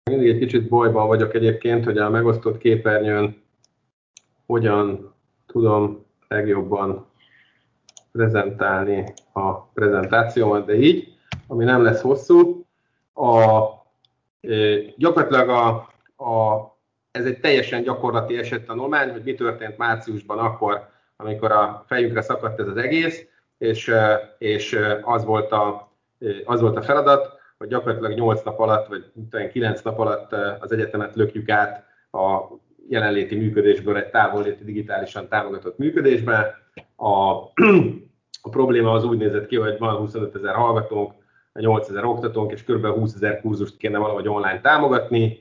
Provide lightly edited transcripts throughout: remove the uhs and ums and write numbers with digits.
Mindig egy kicsit bajban vagyok egyébként, hogy a megosztott képernyőn hogyan tudom legjobban prezentálni a prezentációmat, de így, ami nem lesz hosszú. Gyakorlatilag ez egy teljesen gyakorlati esettanulmány, hogy mi történt márciusban akkor, amikor a fejünkre szakadt ez az egész, és az volt a feladat, hogy gyakorlatilag 8 nap alatt, vagy 9 nap alatt az egyetemet lökjük át a jelenléti működésből egy távolléti digitálisan támogatott működésbe. A probléma az úgy nézett ki, hogy van 25 000 hallgatónk, 8 000 oktatónk, és kb. 20 000 kurzust kéne valahogy online támogatni.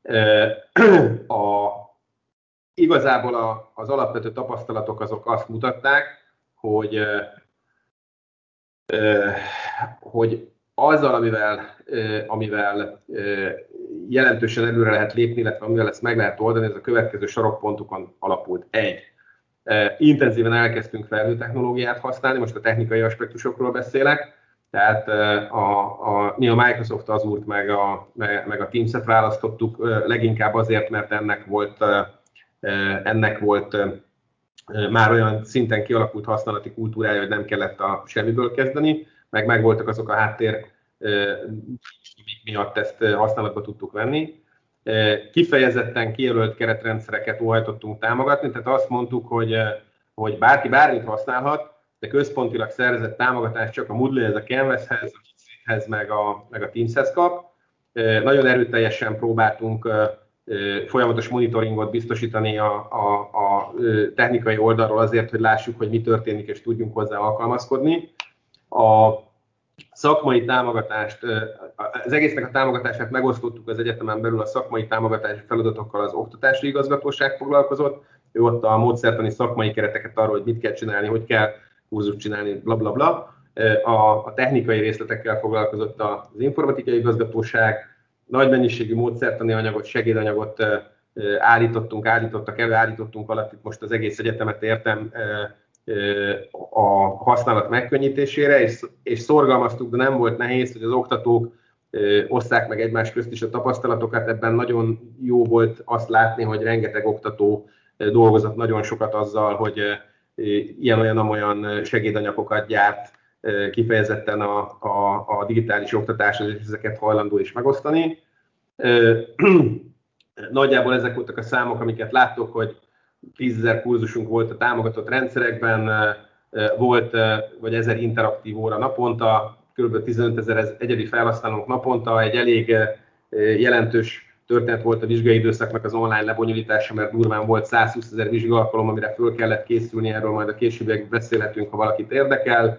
Igazából az alapvető tapasztalatok azok azt mutatták, hogy azzal, amivel jelentősen előre lehet lépni, illetve amivel ezt meg lehet oldani, ez a következő sarokpontokon alapult. Intenzíven elkezdtünk felhőtechnológiát használni, most a technikai aspektusokról beszélek, tehát mi a Microsoft Azure-t meg a Teams-et választottuk, leginkább azért, mert ennek volt már olyan szinten kialakult használati kultúrája, hogy nem kellett a semmiből kezdeni, meg voltak azok a háttér miatt ezt használatba tudtuk venni. Kifejezetten kijelölt keretrendszereket óhajtottunk támogatni, tehát azt mondtuk, hogy bárki bármit használhat, de központilag szerzett támogatást csak a Moodle-hez, a Canvas-hez, a Jitsi-hez, meg a Teams-hez kap. Nagyon erőteljesen próbáltunk folyamatos monitoringot biztosítani a technikai oldalról azért, hogy lássuk, hogy mi történik, és tudjunk hozzá alkalmazkodni. A szakmai támogatást, az egésznek a támogatását megosztottuk az egyetemen belül, a szakmai támogatási feladatokkal az oktatási igazgatóság foglalkozott. Ő ott a módszertani szakmai kereteket arról, hogy mit kell csinálni, hogy kell kurzust csinálni, blablabla. A technikai részletekkel foglalkozott az informatikai igazgatóság. Nagy mennyiségű módszertani anyagot, segédanyagot állítottak elő, alatt itt most az egész egyetemet értem a használat megkönnyítésére, és szorgalmaztuk, de nem volt nehéz, hogy az oktatók osszák meg egymás közt is a tapasztalatokat. Ebben nagyon jó volt azt látni, hogy rengeteg oktató dolgozott nagyon sokat azzal, hogy ilyen-olyan segédanyagokat gyárt kifejezetten a digitális oktatáshoz, és ezeket hajlandó is megosztani. Nagyjából ezek voltak a számok, amiket láttok, hogy 10 000 kurzusunk volt a támogatott rendszerekben, volt vagy 1000 interaktív óra naponta, kb. 15 000 egyedi felhasználónk naponta, egy elég jelentős történet volt a vizsgai időszaknak az online lebonyolítása, mert durván volt 120 000 vizsgaalkalom, amire föl kellett készülni, erről majd a későbbiekben beszélhetünk, ha valakit érdekel.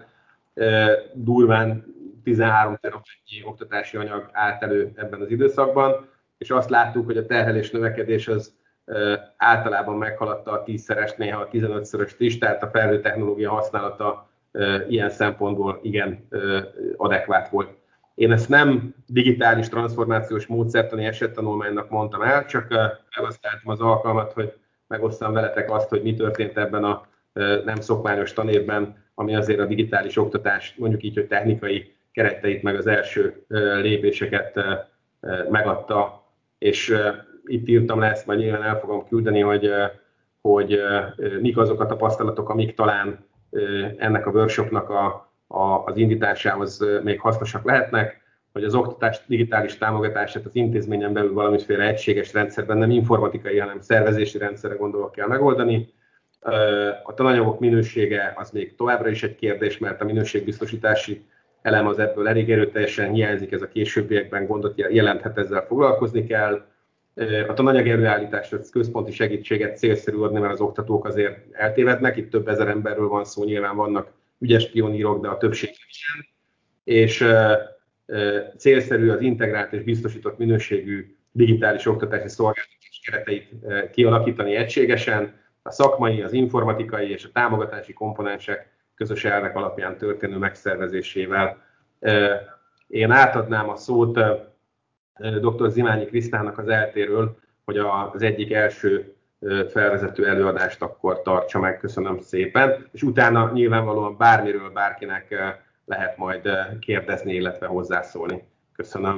Durván 13 terabyte oktatási anyag állt elő ebben az időszakban, és azt láttuk, hogy a terhelés növekedés az általában meghaladta a 10-szerest, néha a 15-szöröst is, tehát a felhőtechnológia használata ilyen szempontból igen adekvát volt. Én ezt nem digitális transformációs módszertani esettanulmánynak mondtam el, csak elhasználtam az alkalmat, hogy megosztam veletek azt, hogy mi történt ebben a nem szokványos tanévben, ami azért a digitális oktatás, mondjuk így, hogy technikai kereteit, meg az első lépéseket megadta, és itt írtam le, ezt majd nyilván el fogom küldeni, hogy mik azok a tapasztalatok, amik talán ennek a workshopnak az indításához még hasznosak lehetnek, hogy az oktatás digitális támogatását az intézményen belül valamiféle egységes rendszerben, nem informatikai, hanem szervezési rendszerre gondolok kell megoldani. A tananyagok minősége az még továbbra is egy kérdés, mert a minőségbiztosítási elem az ebből elég erőteljesen hiányzik, ez a későbbiekben gondot jelenthet, ezzel foglalkozni kell. A tananyag előállításra központi segítséget célszerű adni, mert az oktatók azért eltévednek, itt több ezer emberről van szó, nyilván vannak ügyes pionírok, de a többség sem. És célszerű az integrált és biztosított minőségű digitális oktatási szolgáltatás kereteit kialakítani egységesen, a szakmai, az informatikai és a támogatási komponensek közös elvek alapján történő megszervezésével. Én átadnám a szót dr. Zimányi Krisztának az ELTE-ről, hogy az egyik első felvezető előadást akkor tartsa meg. Köszönöm szépen. És utána nyilvánvalóan bármiről bárkinek lehet majd kérdezni, illetve hozzászólni. Köszönöm.